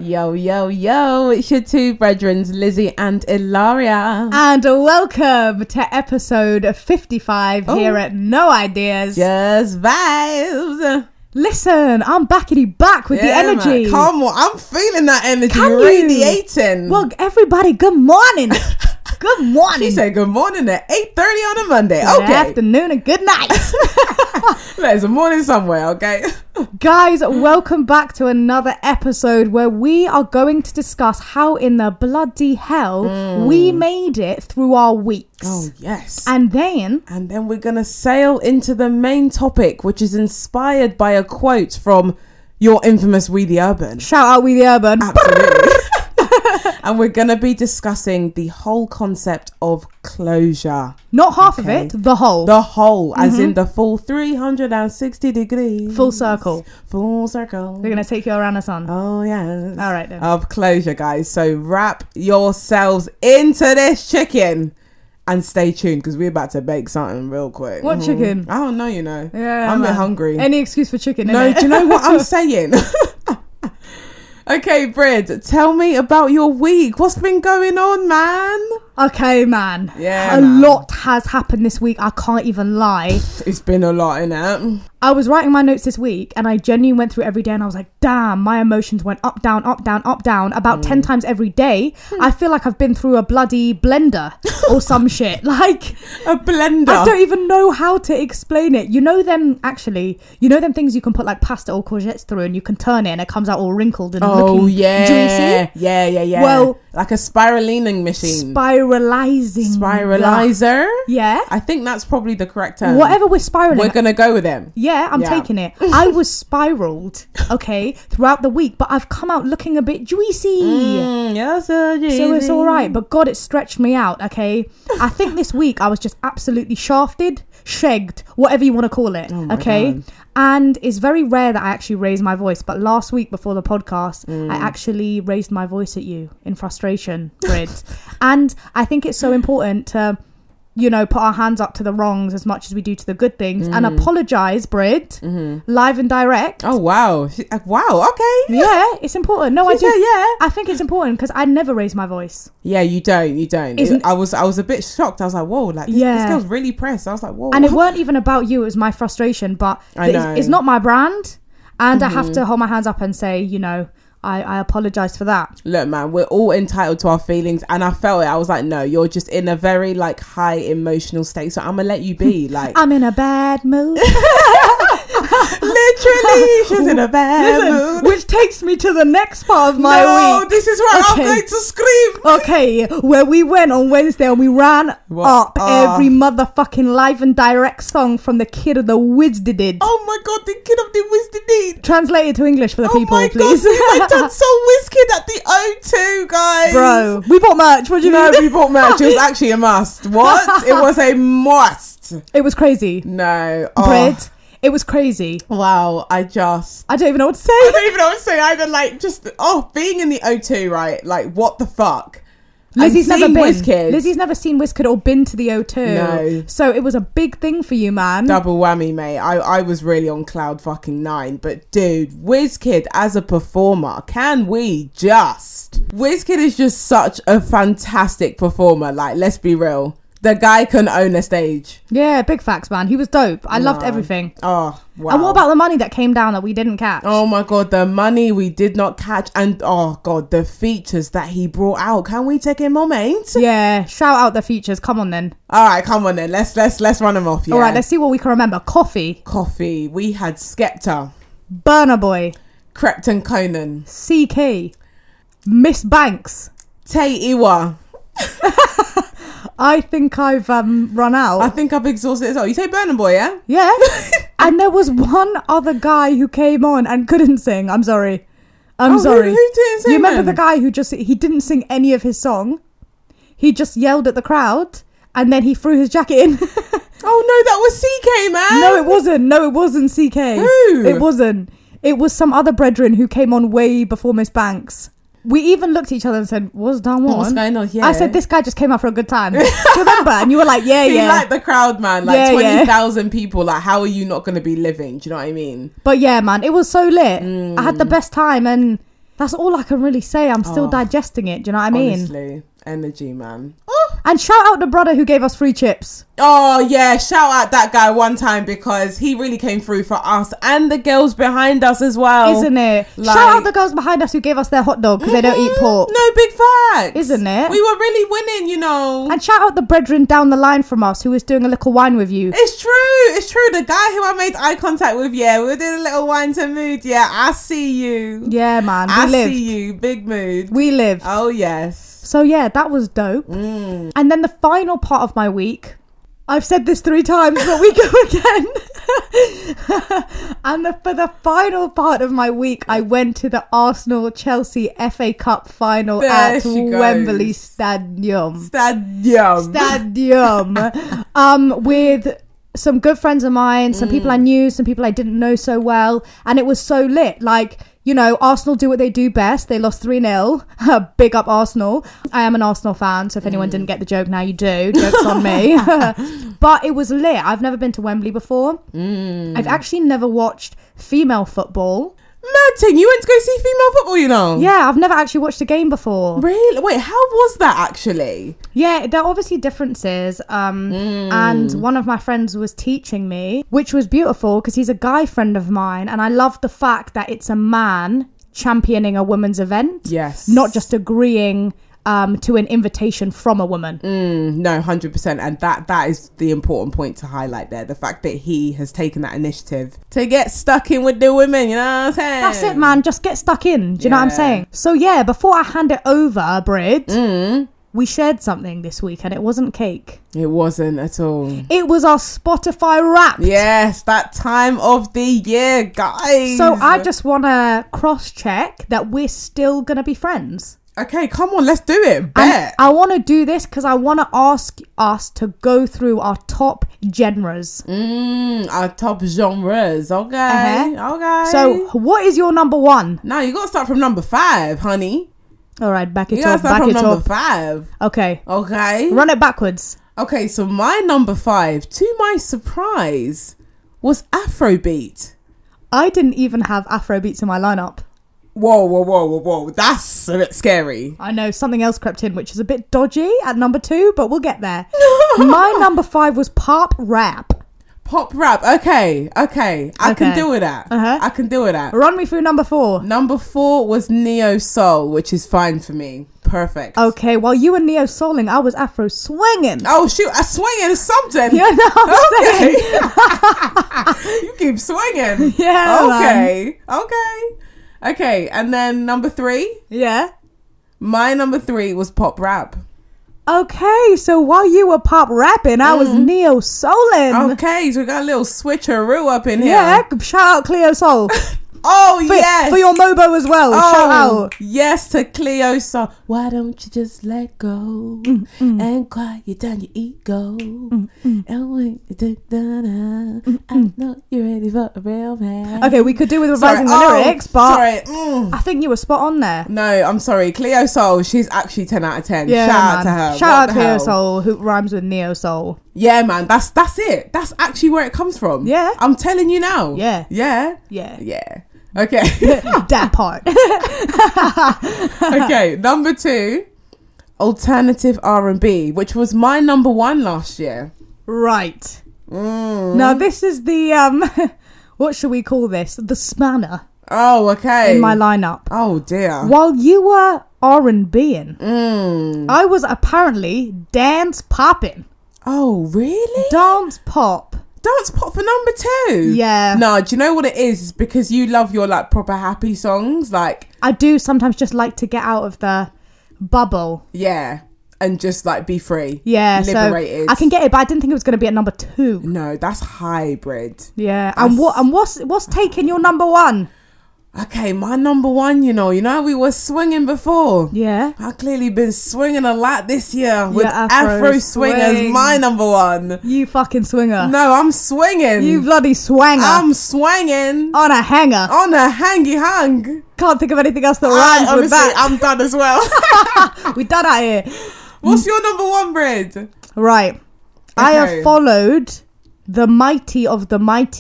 Yo, yo, yo, it's your two brethren, Lizzie and Ilaria. And welcome to episode 55 here at No Ideas. Just vibes. Listen, I'm back with the energy. Man. Come on, I'm feeling that energy. Can you? Radiating. Well, everybody, good morning. Good morning. She said good morning at 8:30 on a Monday. Good okay. afternoon and good night. There's a morning somewhere, okay? Guys, welcome back to another episode where we are going to discuss how in the bloody hell we made it through our weeks. Oh, yes. And then we're going to sail into the main topic, which is inspired by a quote from your infamous We The Urban. Shout out We The Urban. Absolutely. And we're going to be discussing the whole concept of closure. Not half of it, the whole. The whole, as in the full 360 degrees. Full circle. Full circle. We're going to take you around the sun. Oh, yes. All right, then. Of closure, guys. So wrap yourselves into this chicken and stay tuned because we're about to bake something real quick. What chicken? I don't know, you know. Yeah, I'm a man. bit hungry. Any excuse for chicken, No, innit? do you know what I'm saying? Okay, Brid, tell me about your week. What's been going on, man? Okay, man. Yeah, A man. lot has happened this week. I can't even lie. It's been a lot, innit? I was writing my notes this week and I genuinely went through every day and I was like, damn, my emotions went up, down, up, down, up, down about 10 times every day. I feel like I've been through a bloody blender or some shit. Like, A blender. I don't even know how to explain it. You know them things you can put like pasta or courgettes through and you can turn it and it comes out all wrinkled and looking juicy? Yeah. Well, like a spiraling machine. Spiralizer. Yeah. Yeah. I think that's probably the correct term. Whatever we're spiraling. We're going to go with them. Yeah, I'm taking it. I was spiraled, okay, throughout the week, but I've come out looking a bit juicy. Yes, So it's all right. But God, it stretched me out, okay? I think this week I was just absolutely shafted, shagged, whatever you want to call it, okay? God. And it's very rare that I actually raise my voice. But last week before the podcast, I actually raised my voice at you in frustration, Brid. And I think it's so important to, you know, put our hands up to the wrongs as much as we do to the good things and apologise, Brid, live and direct. Oh, wow. Wow, okay. Yeah, it's important. No, I do. Yeah. I think it's important because I never raise my voice. Yeah, you don't. I was a bit shocked. I was like, whoa, like this girl's really pressed. I was like, whoa. And it weren't even about you, it was my frustration, but I know. it's not my brand. And I have to hold my hands up and say, you know, I apologise for that. Look, man, we're all entitled to our feelings, and I felt it. I was like, no, you're just in a very like high emotional state, so I'm gonna let you be. Like, I'm in a bad mood. literally, she's in a bad mood. Which takes me to the next part of my week. This is where I'm Okay. going to scream. Okay, where we went on Wednesday and we ran up every motherfucking live and direct song from the Kid of the Wizdidid. Oh my god, the Kid of the Wizdidid. Translate it to English for the Oh people, my please. god, we went on so Wizkid at the O2, guys. Bro, we bought merch. What do you No, mean? we bought merch. It was actually a must. What? It was a must. It was crazy. No. Bread. It was crazy. Wow, I don't don't even know what to say. even know what to say either. Like, just, being in the O2, right? Like, what the fuck? Lizzie's never been. Wizkid. Lizzie's never seen Wizkid or been to the O2. No. So it was a big thing for you, man. Double whammy, mate. I was really on cloud fucking 9. But, dude, Wizkid as a performer, can we just... Wizkid is just such a fantastic performer. Like, let's be real. The guy can own a stage. Yeah, big facts, man. He was dope. I loved everything. Oh, wow. And what about the money that came down that we didn't catch? Oh my god, the money we did not catch, and oh god, the features that he brought out. Can we take a moment? Yeah, shout out the features. Come on then. All right, come on then. Let's run them off. Yeah. All right, let's see what we can remember. Coffee, We had Skepta, Burna Boy, Krypton Conan, CK, Miss Banks. Tay Iwa. I think I've run out. I think I've exhausted as well. You say Burna Boy, yeah? Yeah. And there was one other guy who came on and couldn't sing. I'm sorry. I'm sorry. Who didn't sing? You remember then? the guy who he didn't sing any of his song? He just yelled at the crowd and then he threw his jacket in. Oh no, that was CK, man. No, it wasn't CK. Who? It wasn't. It was some other brethren who came on way before Miss Banks. We even looked at each other and said, what's going on? What's going on? Yeah. I said, this guy just came out for a good time. Do you remember? And you were like, yeah. He like the crowd, man. Like Yeah, 20,000 people. Like, how are you not going to be living? Do you know what I mean? But yeah, man, it was so lit. I had the best time and That's all I can really say. I'm still digesting it. Do you know what I mean? Honestly, energy, man. And shout out the brother who gave us free chips. Oh yeah, shout out that guy one time because he really came through for us and the girls behind us as well. Isn't it? Like- Shout out the girls behind us who gave us their hot dog because they don't eat pork. No, big facts. Isn't it? We were really winning, you know. And shout out the brethren down the line from us who was doing a little wine with you. It's true. It's true. The guy who I made eye contact with, yeah, we were doing a little wine to mood. Yeah, I see you. Yeah, man. I We lived. see you. Big mood. We lived. Oh, yes. So yeah, that was dope. And then the final part of my week, I've said this 3 times, but we go again. And for the final part of my week, I went to the Arsenal-Chelsea FA Cup final There at she goes. Wembley Stadium. Stadium. With some good friends of mine, some people I knew, some people I didn't know so well, and it was so lit. Like, you know, Arsenal do what they do best. They lost 3-0. Big up Arsenal. I am an Arsenal fan, so if anyone didn't get the joke, now you do. Joke's on me. But it was lit. I've never been to Wembley before. I've actually never watched female football. Martin, you went to go see female football, you know? Yeah, I've never actually watched a game before. Really? Wait, how was that actually? Yeah, there are obviously differences. And one of my friends was teaching me, which was beautiful because he's a guy friend of mine. And I love the fact that it's a man championing a woman's event. Yes. Not just agreeing to an invitation from a woman. No, 100%. And that is the important point to highlight there. The fact that he has taken that initiative to get stuck in with the women, you know what I'm saying? That's it, man. Just get stuck in. Do you know what I'm saying? So yeah, before I hand it over, Brid, we shared something this week and it wasn't cake. It wasn't at all. It was our Spotify Wrapped. Yes, that time of the year, guys. So I just want to cross-check that we're still going to be friends. Okay, come on, let's do it. And Bet. I want to do this because I want to ask us to go through our top genres. Our top genres. Okay. Okay. So what is your number 1? now you got to start from number 5, honey. All right, back You it got to up, start back from it number up. 5. Okay, Okay. run it backwards. Okay, so my number 5, to my surprise, was Afrobeat. I didn't even have Afrobeats in my lineup. Whoa. That's a bit scary. I know something else crept in, which is a bit dodgy at number 2, but we'll get there. My number 5 was pop rap. Pop rap. Okay. I can deal with that. I can deal with that. Run me through number 4. Number 4 was Neo Soul, which is fine for me. Perfect. Okay, while you were neo souling, I was Afro swinging. Oh shoot, I swinging something. You know what I'm saying? You keep swinging. Yeah. Okay. And then number 3. Yeah. My number 3 was pop rap. Okay, so while you were pop rapping, I was neo souling. Okay, so we got a little switcheroo up in here. Yeah, shout out Cleo Soul. Oh, For, yes. for your Mobo as well. Shout out. Yes, to Cleo Soul. Why don't you just let go and quiet down your ego? And when you I know you're ready for a real man. Okay, we could do with revising the lyrics, but I think you were spot on there. No, I'm sorry. Cleo Soul, she's actually 10 out of 10. Yeah, Shout out man. to her. Shout What out the Cleo hell? Soul, who rhymes with neo soul. Yeah, man. That's it. That's actually where it comes from. Yeah. I'm telling you now. Yeah. Yeah. Yeah. Okay. That part. Okay. Number 2, alternative R&B, which was my number 1 last year. Right. Now this is the what should we call this? The spanner Oh, okay. in my lineup. Oh dear. While you were R&Bing, I was apparently dance popping. Oh, really? Dance pop. Dance pop for number 2. Yeah. No, do you know what it is? It's because you love your like proper happy songs, like I do sometimes just like to get out of the bubble. yeah, and just like be free. Yeah, liberated. so I can get it, but I didn't think it was going to be at number 2. No, that's hybrid. Yeah, and what's taking your number 1? Okay, my number 1, you know how we were swinging before. Yeah. I've clearly been swinging a lot this year with Yeah, Afro swing as swing. my number 1. You fucking swinger. No, I'm swinging. You bloody swanger. I'm swinging on a hanger. on a hangy hang. Can't think of anything else that rhymes with Obviously, that. I'm done as well. We done out here. What's your number 1, Brid? Right. I Okay. have followed the mighty of the mighty,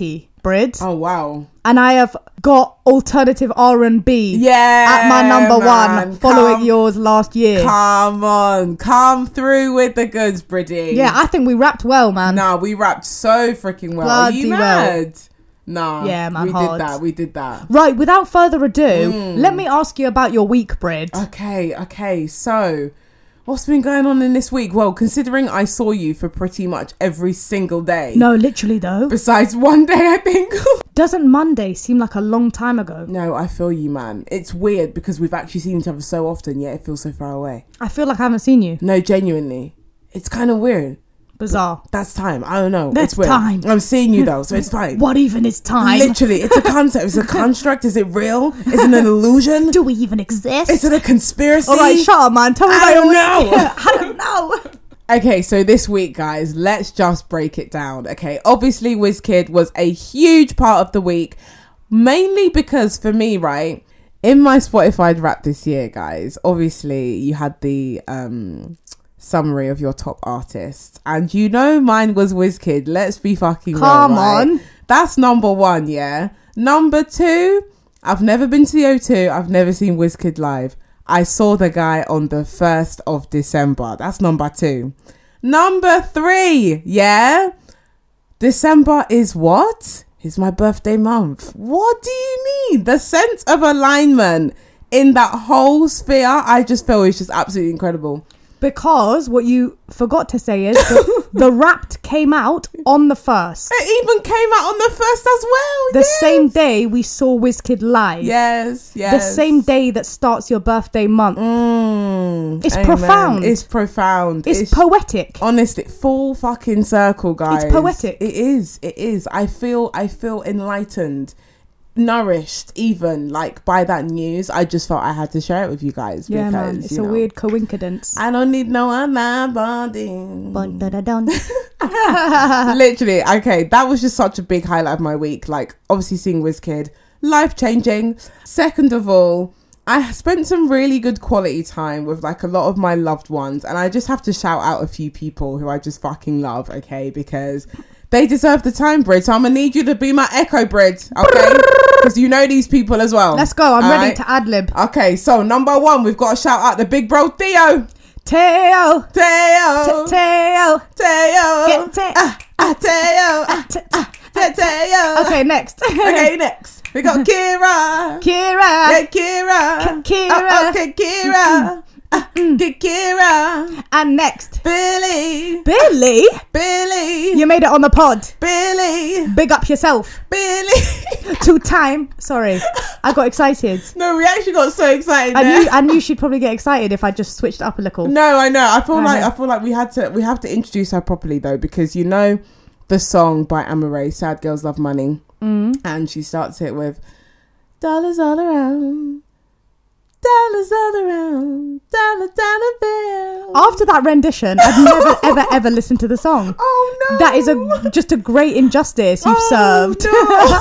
Brid. Oh wow. And I have got alternative R&B at my number one, following yours last year. Come on, come through with the goods, Briddy. Yeah, I think we rapped well, man. Nah, we rapped so freaking well. Bloody Are you mad? Nah. Yeah, man, We did that. Right, without further ado, let me ask you about your week, Brid. Okay, so what's been going on in this week? Well, considering I saw you for pretty much every single day. No, literally though. Besides one day, I think. Doesn't Monday seem like a long time ago? No, I feel you, man. It's weird because we've actually seen each other so often, yet it feels so far away. I feel like I haven't seen you. No, genuinely. It's kind of weird. Bizarre. That's time. I don't know. That's it's weird. time. I'm seeing you though, so it's fine. What even is time? Literally, it's a concept. It's a construct. Is it real? Is it an illusion? Do we even exist? Is it a conspiracy? All right, shut up, man. Tell me I about don't your know. week. I don't know. Okay, so this week, guys, let's just break it down. Okay, obviously, WizKid was a huge part of the week, mainly because for me, right, in my Spotify rap this year, guys, obviously you had the summary of your top artists, and you know mine was WizKid. Let's be fucking Come real, right? on. That's number one, yeah. Number two, I've never been to the O2. I've never seen WizKid live. I saw the guy on the 1st of December. That's number two. Number three, yeah. December is what? It's my birthday month. What do you mean? The sense of alignment in that whole sphere, I just feel is just absolutely incredible. Because what you forgot to say is the Wrapped came out on the 1st. It even came out on the 1st as well. The same day we saw WizKid live. Yes. The same day that starts your birthday month. It's amen. profound. It's profound. It's poetic. Honestly, full fucking circle, guys. It's poetic. It is. I feel enlightened, nourished, even like by that news. I just felt I had to share it with you guys. Yeah, because, man. It's a weird coincidence. I don't need no other bonding. Dun. Literally, okay, that was just such a big highlight of my week. Like, obviously seeing WizKid, life-changing. Second of all, I spent some really good quality time with like a lot of my loved ones, and I just have to shout out a few people who I just fucking love, okay, because they deserve the time, Brid. So I'm gonna need you to be my echo, Brid, okay? Because you know these people as well. Let's go. I'm all ready right? to ad-lib. Okay, so number one, we've got to shout out the big bro Theo. Teo. Theo. Teo. Theo. Theo. Okay, next. Okay, next. We got Kira. Kira. Yeah, Kira. Kira. Okay, Kira. Kira. And next. Billy. Billy. Billy. You made it on the pod. Billy. Big up yourself. Billy. 2 time. Sorry. I got excited. No, we actually got so excited. I knew she'd probably get excited if I just switched up a little. No, I know. I feel like we have to introduce her properly though, because you know the song by Amaarae, Sad Girls Love Money. And she starts it with dollars all around, dollars all around, dollar bill. After that rendition, I've never ever listened to the song. Oh no, that is just a great injustice you've served. No.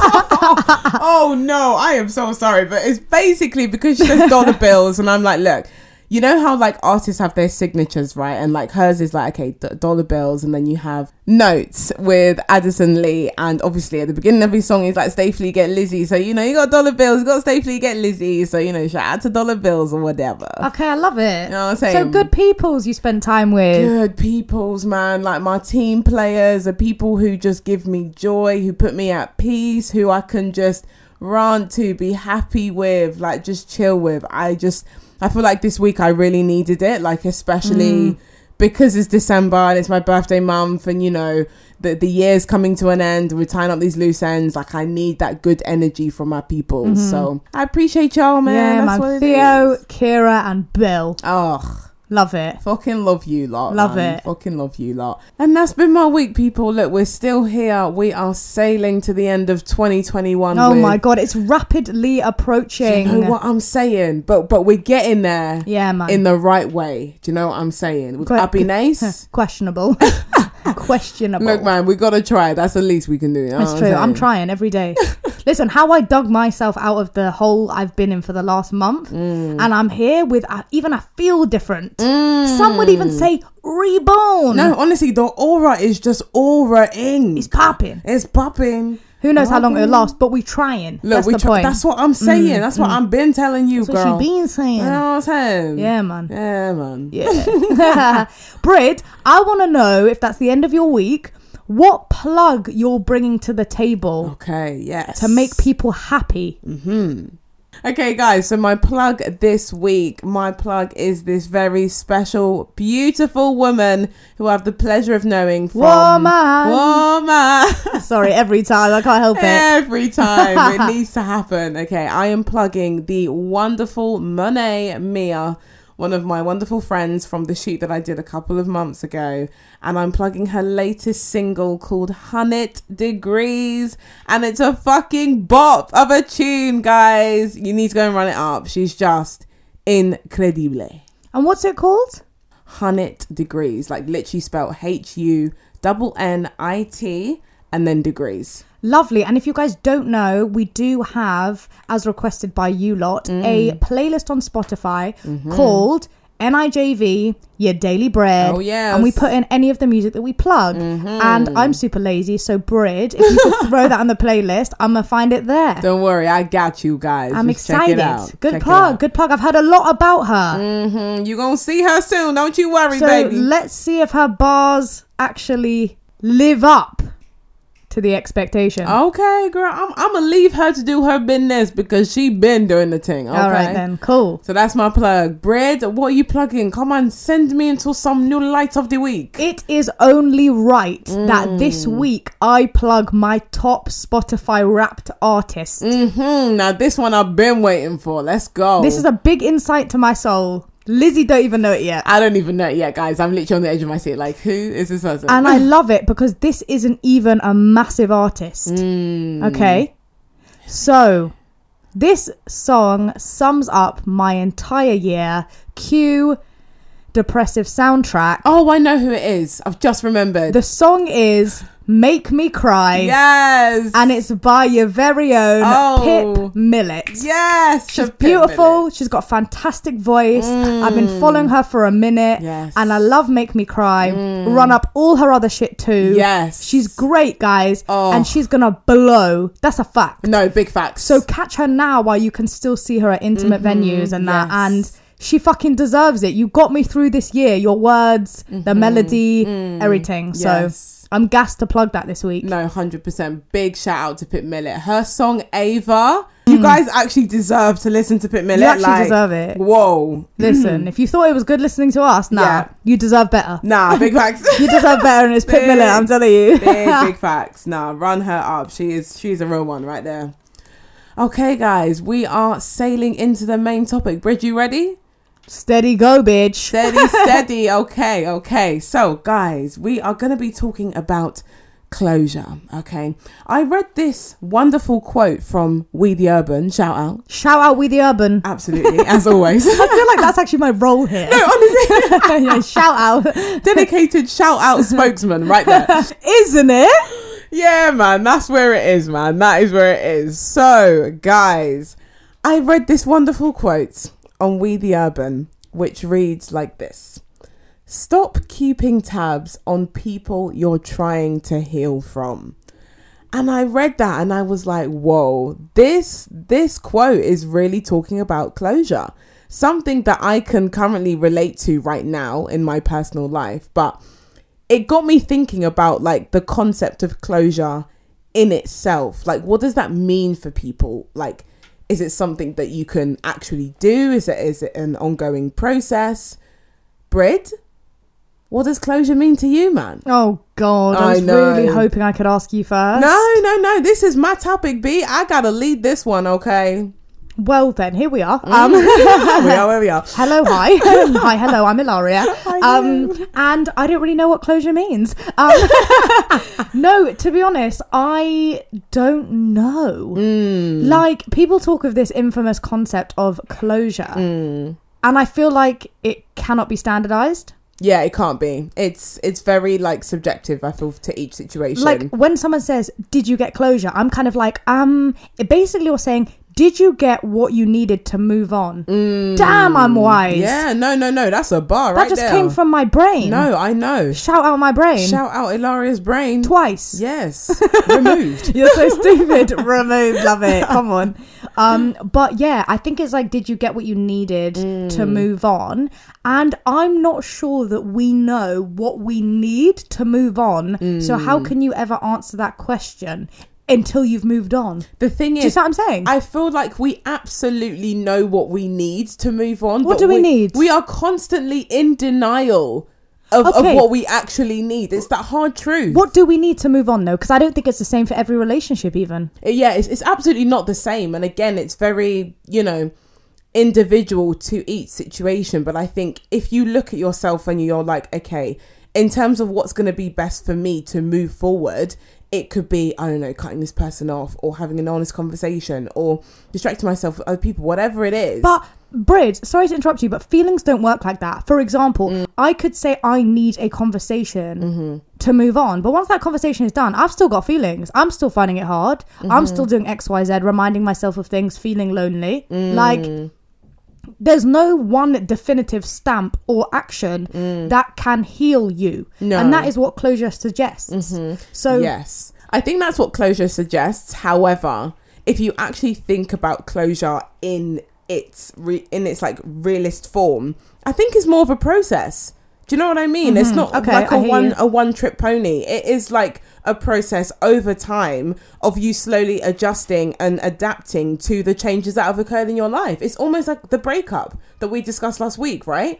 Oh no, I am so sorry, but it's basically because she says dollar bills, and I'm like, look, you know how like artists have their signatures, right? And like hers is like, okay, dollar bills, and then you have notes with Addison Lee, and obviously at the beginning of his song he's like, stay flee, get Lizzie. So you know, you got dollar bills, you got stay flee, get Lizzie. So you know, shout out to dollar bills or whatever. Okay, I love it. You know what I'm saying? So good peoples you spend time with. Good peoples, man. Like my team players are people who just give me joy, who put me at peace, who I can just rant to, be happy with, like just chill with. I feel like this week I really needed it, like especially because it's December and it's my birthday month, and you know the year's coming to an end, we're tying up these loose ends. Like I need that good energy from my people. So I appreciate y'all, man. Yeah, that's man. what Theo, it is. Kira and Bill. Oh, love it. fucking love you lot. Love man. it. Fucking love you lot. And that's been my week, people. Look, we're still here. We are sailing to the end of 2021. Oh my god, it's rapidly approaching. You know what I'm saying? But we're getting there. Yeah, man. In the right way. Do you know what I'm saying? We've got to be nice. Questionable. Questionable. Look, man, we got to try. That's the least we can do. You know That's true. I'm trying every day. Listen, how I dug myself out of the hole I've been in for the last month, and I'm here with even I feel different. Some would even say reborn. No, honestly, the aura is just aura-ing. It's popping. It's popping. Who knows how long it'll last, but we trying. Look, that's the point. That's what I'm saying. That's what I've been telling you, that's girl. what she been saying. You know what I'm saying? Yeah, man. Yeah, man. Yeah. Brid, I want to know, if that's the end of your week, what plug you're bringing to the table. Okay, yes. To make people happy. Okay, guys, so my plug this week, is this very special, beautiful woman who I have the pleasure of knowing from... Woman! Sorry, every time. I can't help it. Every time. It needs to happen. Okay, I am plugging the wonderful Monet Mia, one of my wonderful friends from the shoot that I did a couple of months ago. And I'm plugging her latest single called 100 Degrees. And it's a fucking bop of a tune, guys. You need to go and run it up. She's just incredible. And what's it called? 100 Degrees. Like literally spelled HUNNIT and then degrees. Lovely. And if you guys don't know, we do have, as requested by you lot, a playlist on Spotify called NIJV, Your Daily Bread. Oh, yes. And we put in any of the music that we plug. And I'm super lazy, so Brid, if you could throw that on the playlist, I'm going to find it there. Don't worry, I got you guys. I'm Just excited. Check it out. Good plug. I've heard a lot about her. You're going to see her soon. Don't you worry, So baby. let's see if her bars actually live up to the expectation. Okay, girl. I'm going to leave her to do her business because she been doing the thing. Okay? All right, then. Cool. So that's my plug. Brid, what are you plugging? Come on, send me into some new light of the week. It is only right that this week I plug my top Spotify Wrapped artist. Now, this one I've been waiting for. Let's go. This is a big insight to my soul. Lizzie don't even know it yet. I don't even know it yet, guys. I'm literally on the edge of my seat. Like, who is this person? And I love it because this isn't even a massive artist. Okay? So, this song sums up my entire year. Cue depressive soundtrack. Oh, I know who it is. I've just remembered. The song is Make Me Cry. Yes. And it's by your very own Pip Millett. Yes. She's beautiful. She's got a fantastic voice. I've been following her for a minute. Yes. And I love Make Me Cry. Run up all her other shit too. Yes. She's great, guys. Oh. And she's going to blow. That's a fact. No, big facts. So catch her now while you can still see her at intimate venues and that. Yes. And she fucking deserves it. You got me through this year. Your words, the melody, everything. So I'm gassed to plug that this week. No, 100%. Big shout out to Pip Millett. Her song Ava. You guys actually deserve to listen to Pip Millett. You actually deserve it. Whoa. Listen, if you thought it was good listening to us, you deserve better. Nah, big facts. You deserve better, and it's Pip Millett, I'm telling you. big facts. Nah, run her up. She's a real one right there. Okay, guys, we are sailing into the main topic. Brid, you ready? Steady go, bitch. Steady. Okay. So, guys, we are going to be talking about closure. Okay. I read this wonderful quote from We The Urban. Shout out We The Urban. Absolutely, as always. I feel like that's actually my role here. No, honestly. Yeah, shout out. Dedicated shout out spokesman right there. Isn't it? Yeah, man. That's where it is, man. That is where it is. So, guys, I read this wonderful quote on We The Urban, which reads like this: stop keeping tabs on people you're trying to heal from. And I read that and I was like, whoa, this quote is really talking about closure, something that I can currently relate to right now in my personal life. But it got me thinking about like the concept of closure in itself. Like, what does that mean for people? Like, is it something that you can actually do? Is it an ongoing process? Brid, what does closure mean to you, man? Oh, God. I was really hoping I could ask you first. No. This is my topic, B. I got to lead this one, okay? Well, then, here we are. We are where we are. Hello, hi. Hi, hello, I'm Ilaria. And I don't really know what closure means. No, to be honest, I don't know. Like, people talk of this infamous concept of closure. And I feel like it cannot be standardized. Yeah, it can't be. It's very like subjective, I feel, to each situation. Like when someone says, did you get closure? I'm kind of like, basically you're saying, did you get what you needed to move on? Damn, I'm wise. Yeah, no. That's a bar That right just there. came from my brain. No, I know. Shout out my brain. Shout out Ilaria's brain. Twice. Yes. Removed. You're so stupid. Removed. Love it. Come on. But yeah, I think it's like, did you get what you needed to move on? And I'm not sure that we know what we need to move on. So how can you ever answer that question until you've moved on? The thing Do you is, see what I'm saying? I feel like we absolutely know what we need to move on. What but do we need? We are constantly in denial of what we actually need. It's that hard truth. What do we need to move on though? Because I don't think it's the same for every relationship even. Yeah, it's absolutely not the same. And again, it's very, individual to each situation. But I think if you look at yourself and you're like, okay, in terms of what's going to be best for me to move forward, it could be, I don't know, cutting this person off or having an honest conversation or distracting myself with other people, whatever it is. But Brid, sorry to interrupt you, but feelings don't work like that. For example, I could say I need a conversation to move on. But once that conversation is done, I've still got feelings. I'm still finding it hard. I'm still doing X, Y, Z, reminding myself of things, feeling lonely. Like, there's no one definitive stamp or action that can heal you. No. And that is what closure suggests. So yes, I think that's what closure suggests. However, if you actually think about closure in its like realist form, I think it's more of a process. Do you know what I mean? It's not like a one trip pony. It is like a process over time of you slowly adjusting and adapting to the changes that have occurred in your life. It's almost like the breakup that we discussed last week, right?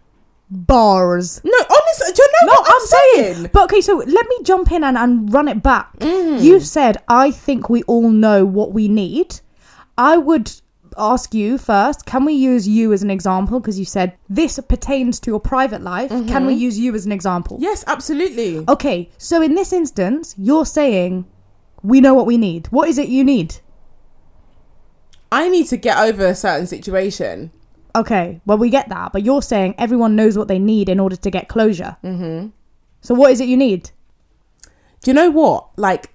Bars. No, honestly, do you know what I'm saying? But okay, so let me jump in and run it back. You said, I think we all know what we need. I would ask you first, can we use you as an example? Because you said this pertains to your private life. Can we use you as an example? Yes, absolutely. Okay, so in this instance, you're saying we know what we need. What is it you need? I need to get over a certain situation. Okay, well, we get that, but you're saying everyone knows what they need in order to get closure. So what is it you need? Do you know what? Like,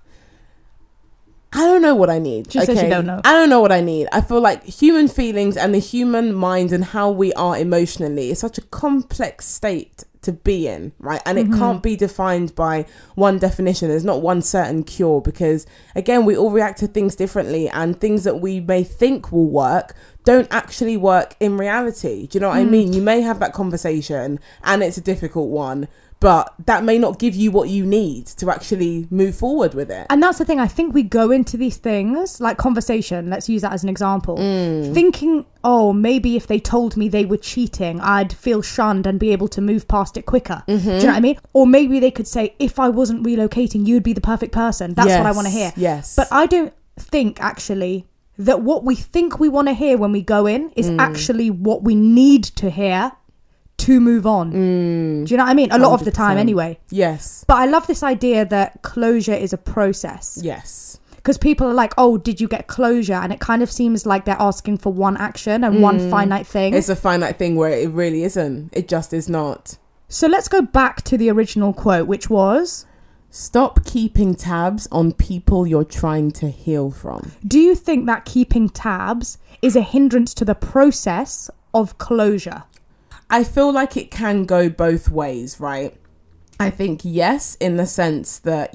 I don't know what I need. Just says you don't know. I don't know what I need. I feel like human feelings and the human mind and how we are emotionally is such a complex state to be in, right? And it can't be defined by one definition. There's not one certain cure because, again, we all react to things differently, and things that we may think will work don't actually work in reality. Do you know what I mean? You may have that conversation and it's a difficult one, but that may not give you what you need to actually move forward with it. And that's the thing. I think we go into these things, like conversation, let's use that as an example, thinking, oh, maybe if they told me they were cheating, I'd feel shunned and be able to move past it quicker. Do you know what I mean? Or maybe they could say, if I wasn't relocating, you'd be the perfect person. That's what I want to hear. Yes. But I don't think, actually, that what we think we want to hear when we go in is actually what we need to hear to move on. Do you know what I mean? A lot 100%. Of the time anyway. Yes. But I love this idea that closure is a process. Yes. Because people are like, oh, did you get closure? And it kind of seems like they're asking for one action and one finite thing. It's a finite thing where it really isn't. It just is not. So let's go back to the original quote, which was, stop keeping tabs on people you're trying to heal from. Do you think that keeping tabs is a hindrance to the process of closure? I feel like it can go both ways, right? I think yes, in the sense that,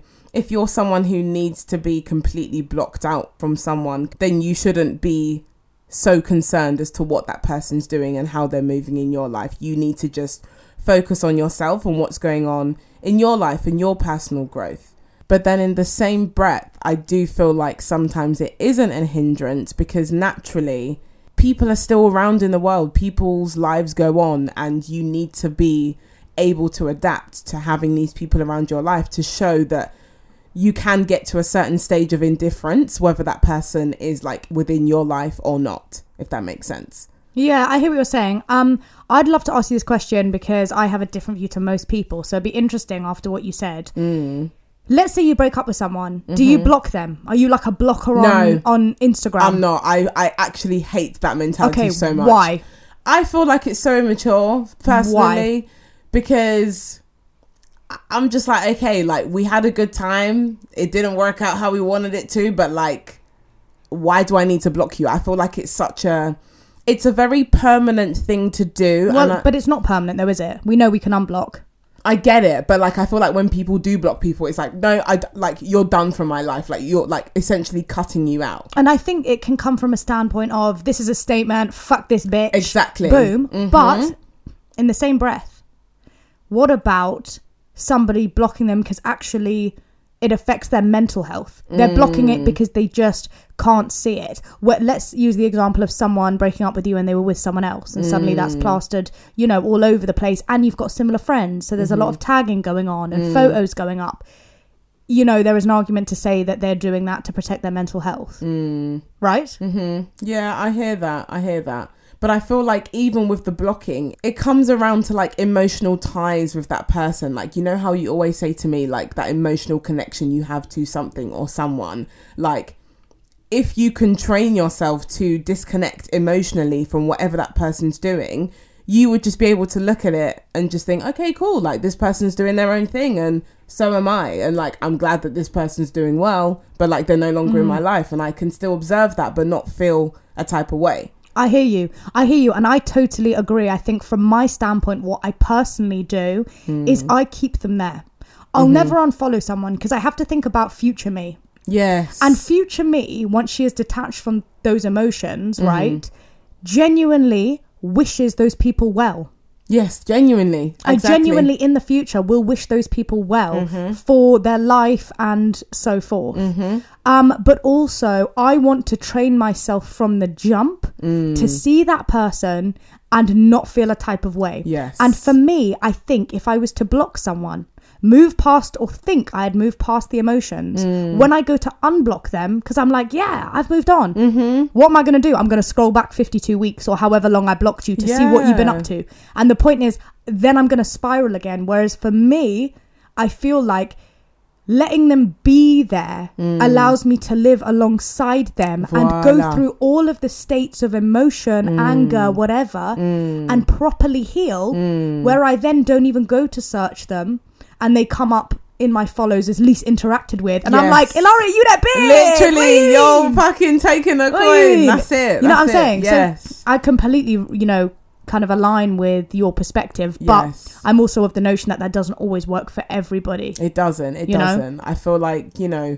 if you're someone who needs to be completely blocked out from someone, then you shouldn't be so concerned as to what that person's doing and how they're moving in your life. You need to just focus on yourself and what's going on in your life and your personal growth. But then in the same breath, I do feel like sometimes it isn't a hindrance because naturally people are still around in the world. People's lives go on and you need to be able to adapt to having these people around your life to show that you can get to a certain stage of indifference, whether that person is like within your life or not, if that makes sense. Yeah, I hear what you're saying. I'd love to ask you this question because I have a different view to most people. So it'd be interesting after what you said. Let's say you break up with someone. Do you block them? Are you like a blocker on Instagram? I'm not. I actually hate that mentality so much. Why? I feel like it's so immature, personally. Why? Because I'm just like, okay, like we had a good time. It didn't work out how we wanted it to, but like, why do I need to block you? I feel like it's a very permanent thing to do. Well, but it's not permanent though, is it? We know we can unblock. I get it, but like I feel like when people do block people, it's like, no, like you're done from my life. Like you're like essentially cutting you out. And I think it can come from a standpoint of, this is a statement, fuck this bitch. Exactly. Boom. Mm-hmm. But in the same breath, what about somebody blocking them because actually it affects their mental health? They're blocking it because they just can't see it. Let's use the example of someone breaking up with you and they were with someone else, and suddenly that's plastered, all over the place, and you've got similar friends, so there's a lot of tagging going on and photos going up. There is an argument to say that they're doing that to protect their mental health. Right? Yeah, I hear that. But I feel like even with the blocking, it comes around to like emotional ties with that person. Like, how you always say to me, like that emotional connection you have to something or someone. Like, if you can train yourself to disconnect emotionally from whatever that person's doing, you would just be able to look at it and just think, okay, cool. Like, this person's doing their own thing and so am I. And like, I'm glad that this person's doing well, but like they're no longer in my life, and I can still observe that but not feel a type of way. I hear you. And I totally agree. I think from my standpoint, what I personally do is I keep them there. I'll never unfollow someone because I have to think about future me. Yes. And future me, once she is detached from those emotions, right, genuinely wishes those people well. Yes, genuinely. Exactly. I genuinely in the future will wish those people well for their life and so forth. But also I want to train myself from the jump to see that person and not feel a type of way. Yes. And for me, I think if I was to block someone, move past or think I had moved past the emotions, when I go to unblock them, because I'm like, yeah, I've moved on. What am I going to do? I'm going to scroll back 52 weeks or however long I blocked you to see what you've been up to. And the point is, then I'm going to spiral again. Whereas for me, I feel like letting them be there allows me to live alongside them and go through all of the states of emotion, anger, whatever, and properly heal, where I then don't even go to search them and they come up in my follows as least interacted with, and I'm like, Ilari, you that bitch, literally, you're fucking taking a coin. That's it. You know what I'm saying? Yes. So I completely, kind of align with your perspective, but I'm also of the notion that doesn't always work for everybody. It doesn't. I feel like,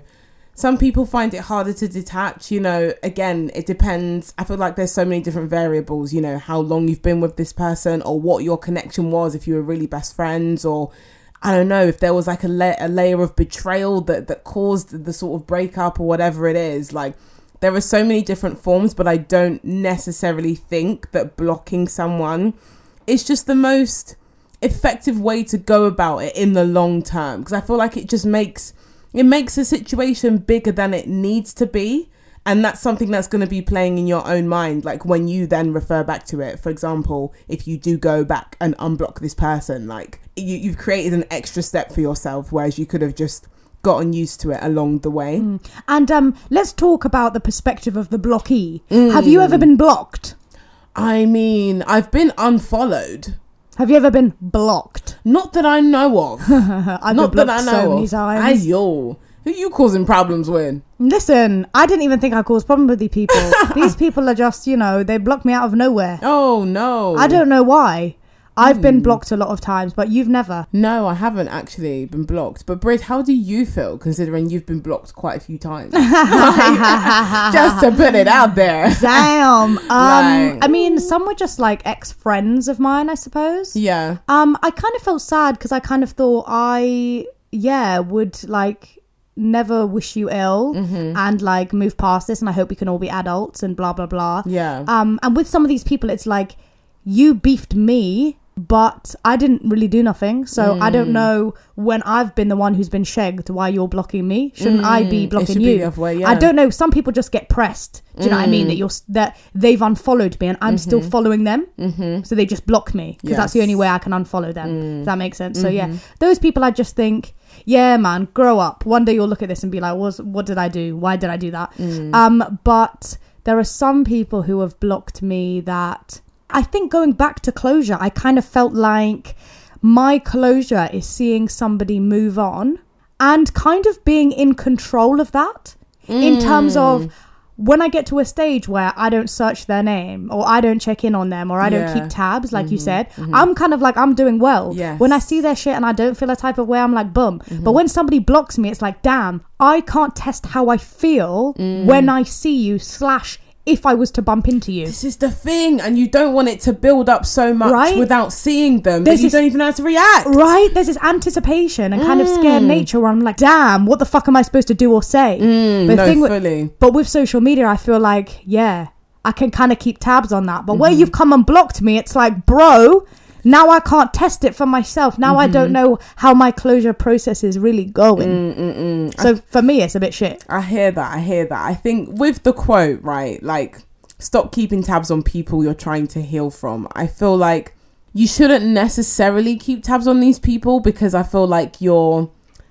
some people find it harder to detach. Again, it depends. I feel like there's so many different variables, how long you've been with this person, or what your connection was, if you were really best friends, or I don't know, if there was like a layer of betrayal that caused the sort of breakup or whatever it is. Like, there are so many different forms, but I don't necessarily think that blocking someone is just the most effective way to go about it in the long term. Because I feel like it just makes a situation bigger than it needs to be. And that's something that's going to be playing in your own mind. Like when you then refer back to it, for example, if you do go back and unblock this person, like you've created an extra step for yourself, whereas you could have just gotten used to it along the way. And let's talk about the perspective of the blockee. Have you ever been blocked? I mean, I've been unfollowed. Have you ever been blocked? Not that I know of. I've Not been that I blocked know so many of. times. Ayo. Who you causing problems with? Listen, I didn't even think I caused problems with these people. These people are just, they block me out of nowhere. Oh, no. I don't know why. I've been blocked a lot of times, but you've never. No, I haven't actually been blocked. But Brid, how do you feel considering you've been blocked quite a few times? Just to put it out there. Damn. I mean, some were just like ex-friends of mine, I suppose. Yeah. I kind of felt sad because I kind of thought would like never wish you ill and like move past this, and I hope we can all be adults and blah blah blah. Yeah. And with some of these people, it's like you beefed me, but I didn't really do nothing, so I don't know when I've been the one who's been shagged why you're blocking me. Shouldn't I be blocking you? Be the other way, yeah. I don't know, some people just get pressed, do you know what I mean, that they've unfollowed me and I'm still following them, so they just block me because that's the only way I can unfollow them. Does that make sense? So yeah, those people, I just think, yeah man, grow up. One day you'll look at this and be like, what did I do? Why did I do that? But there are some people who have blocked me that I think, going back to closure, I kind of felt like my closure is seeing somebody move on and kind of being in control of that in terms of when I get to a stage where I don't search their name or I don't check in on them or I don't keep tabs, like you said, I'm kind of like, I'm doing well. Yes. When I see their shit and I don't feel a type of way, I'm like, boom. But when somebody blocks me, it's like, damn, I can't test how I feel when I see you / if I was to bump into you. This is the thing, and you don't want it to build up so much Right? without seeing them that you don't even know how to react. Right? There's this anticipation and kind of scared nature where I'm like, damn, what the fuck am I supposed to do or say? Fully. But with social media, I feel like, yeah, I can kind of keep tabs on that. But where you've come and blocked me, it's like, bro, now I can't test it for myself. Now I don't know how my closure process is really going. So for me, it's a bit shit. I hear that. I think with the quote, right, like, stop keeping tabs on people you're trying to heal from. I feel like you shouldn't necessarily keep tabs on these people, because I feel like you're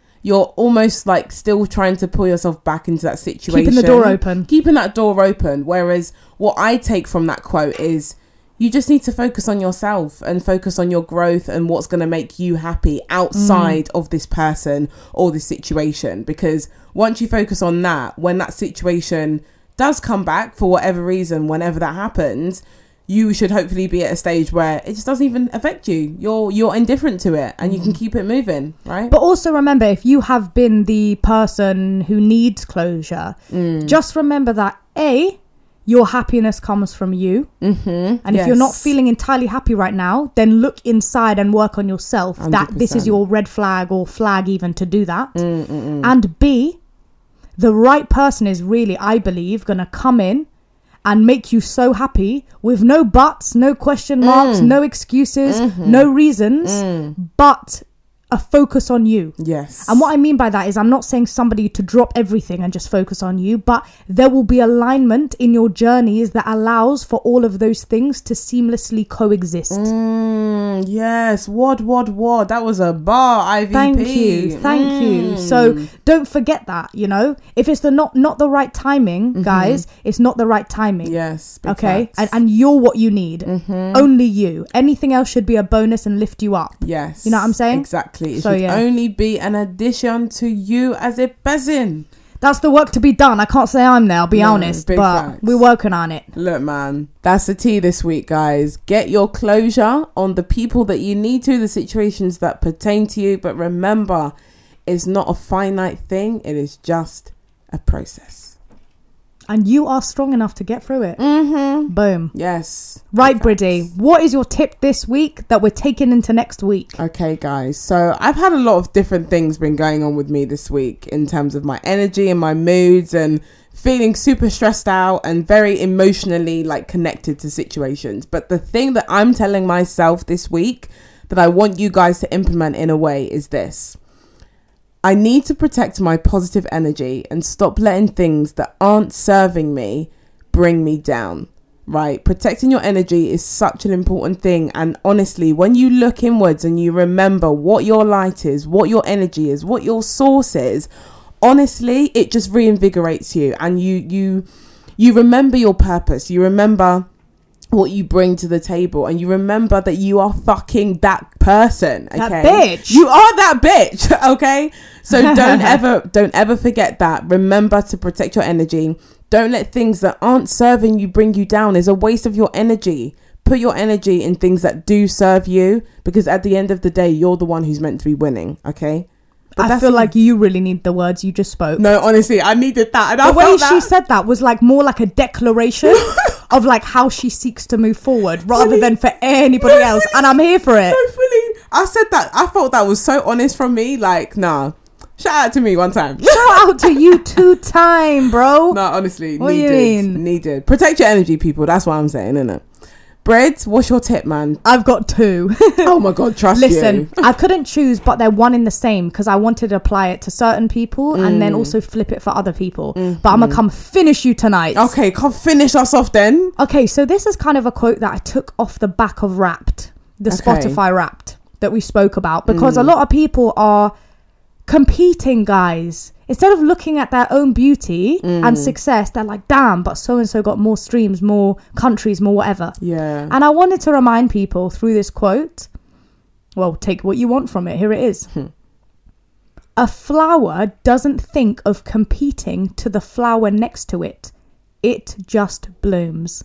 almost like still trying to pull yourself back into that situation. Keeping that door open. Whereas what I take from that quote is, you just need to focus on yourself and focus on your growth and what's going to make you happy outside of this person or this situation. Because once you focus on that, when that situation does come back for whatever reason, whenever that happens, you should hopefully be at a stage where it just doesn't even affect you. You're indifferent to it and you can keep it moving, right? But also remember, if you have been the person who needs closure, just remember that your happiness comes from you. And if you're not feeling entirely happy right now, then look inside and work on yourself. 100%. That this is your red flag or flag even to do that. And B, the right person is really, I believe, going to come in and make you so happy with no buts, no question marks, no excuses, no reasons, but a focus on you. Yes. And what I mean by that is, I'm not saying somebody to drop everything and just focus on you, but there will be alignment in your journeys that allows for all of those things to seamlessly coexist. Yes. What? That was a bar, IVP. Thank you. So don't forget that, you know, if it's not the right timing, guys, it's not the right timing. Yes. Okay. And you're what you need. Only you. Anything else should be a bonus and lift you up. Yes. You know what I'm saying? Exactly. It should only be an addition to you as a person. That's the work to be done. I can't say I'm there, I'll be honest, but facts. We're working on it. Look, man, that's the tea this week, guys. Get your closure on the people that you need to, the situations that pertain to you. But remember, it's not a finite thing. It is just a process. And you are strong enough to get through it. Boom. Yes. Right, Bridie, what is your tip this week that we're taking into next week? Okay, guys. So I've had a lot of different things been going on with me this week in terms of my energy and my moods and feeling super stressed out and very emotionally like connected to situations. But the thing that I'm telling myself this week that I want you guys to implement in a way is this. I need to protect my positive energy and stop letting things that aren't serving me bring me down, right? Protecting your energy is such an important thing. And honestly, when you look inwards and you remember what your light is, what your energy is, what your source is, honestly, it just reinvigorates you. And you remember your purpose. You remember what you bring to the table, and you remember that you are fucking that person, okay? That bitch. You are that bitch, okay? So don't ever forget that. Remember to protect your energy. Don't let things that aren't serving you bring you down. It's a waste of your energy. Put your energy in things that do serve you, because at the end of the day, you're the one who's meant to be winning, okay? But I feel like you really need the words you just spoke. No, honestly, I needed that. And the way she said that was like more like a declaration of like how she seeks to move forward rather than for anybody else. And I'm here for it. No, fully. I said that. I thought that was so honest from me. Like, nah. Shout out to me one time. Shout out to you 2 times, bro. No, honestly, what needed. Do you mean? Needed. Protect your energy, people. That's what I'm saying, innit? Bread, what's your tip, man? I've got 2. Oh my God, trust Listen, you. I couldn't choose, but they're one in the same because I wanted to apply it to certain people and then also flip it for other people. But I'm going to come finish you tonight. Okay, come finish us off then. Okay, so this is kind of a quote that I took off the back of Wrapped, the Spotify Wrapped that we spoke about, because a lot of people are competing, guys. Instead of looking at their own beauty and success, they're like, damn, but so-and-so got more streams, more countries, more whatever. Yeah. And I wanted to remind people through this quote, well, take what you want from it. Here it is. A flower doesn't think of competing to the flower next to it. it just blooms.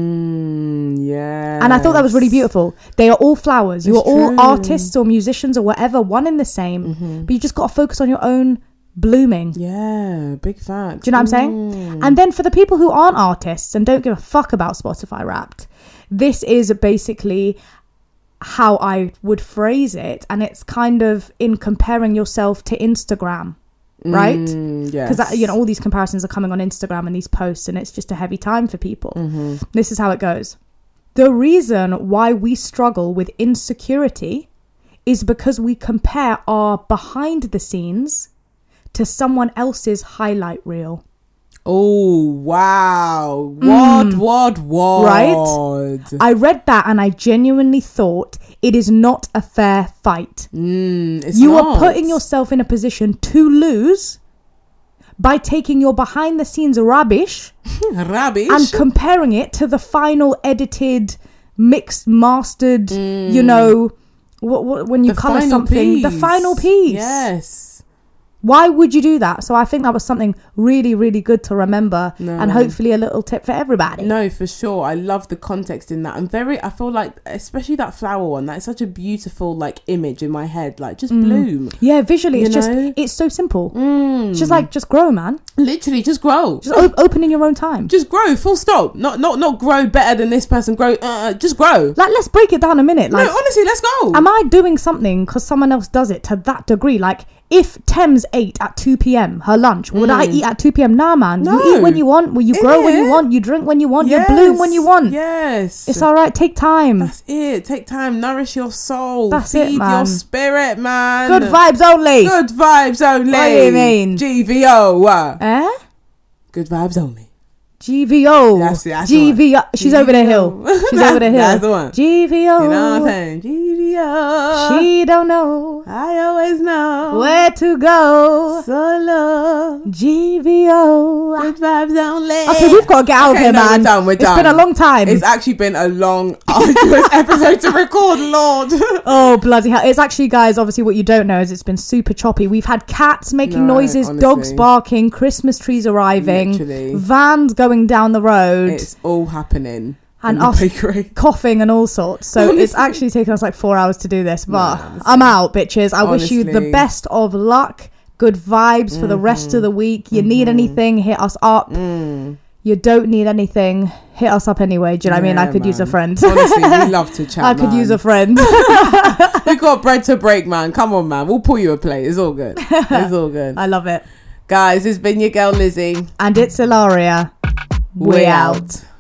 Yeah. And I thought that was really beautiful. They are all flowers. You are all true. artists or musicians or whatever, one in the same. But you just got to focus on your own blooming. Yeah, big facts. Do you know what I'm saying? And then for the people who aren't artists and don't give a fuck about Spotify Wrapped, this is basically how I would phrase it. And it's kind of in comparing yourself to Instagram, right? Yes. Because, you know, all these comparisons are coming on Instagram and these posts, and it's just a heavy time for people. This is how it goes. The reason why we struggle with insecurity is because we compare our behind the scenes to someone else's highlight reel. Oh, wow. What? Right? I read that and I genuinely thought it is not a fair fight. You are putting yourself in a position to lose by taking your behind the scenes rubbish and comparing it to the final edited, mixed, mastered, you know, when you colour something, the final piece. Yes. Why would you do that? So I think that was something really, really good to remember, and hopefully a little tip for everybody. No, for sure. I love the context in that. I feel like, especially that flower one, that's such a beautiful like image in my head. Like, just bloom. Yeah, visually, it's so simple. It's just grow, man. Literally, just grow. Just open in your own time. Just grow, full stop. Not grow better than this person. Grow, just grow. Like, let's break it down a minute. Like, no, honestly, let's go. Am I doing something because someone else does it to that degree? Like, if Thames ate at 2 p.m. her lunch, would I eat at 2 p.m? Nah, man. No. You eat when you want. You grow when you want. You drink when you want. Yes. You bloom when you want. Yes. It's all right. Take time. That's it. Take time. Nourish your soul. That's Feed it, man. your spirit, man. Good vibes only. Good vibes only. What do you mean? GVO. Eh? Good vibes only. GVO. That's GVO. She's over the hill. She's over the hill. That's the one. GVO. You know what I'm saying? GVO. She don't know. I always know Where to go. Solo. GVO. Good vibes only. Okay, we've got to get out of here, man. We're done. It's been a long time. It's actually been a long, arduous episode to record, Lord. Oh, bloody hell. It's actually, guys, obviously what you don't know is it's been super choppy. We've had cats making noises, honestly. dogs barking, Christmas trees arriving, Literally. vans going down the road. It's all happening. And in the us bakery. coughing and all sorts. So it's actually taken us like 4 hours to do this. But I'm out, bitches. I wish you the best of luck. Good vibes for the rest of the week. You need anything, hit us up. You don't need anything, hit us up anyway. Do you know what I mean? I could use a friend. Honestly, we love to chat, I could use a friend. We got bread to break, man. Come on, man. We'll pull you a plate. It's all good. It's all good. I love it. Guys, it's been your girl Lizzie. And it's Ilaria. We out.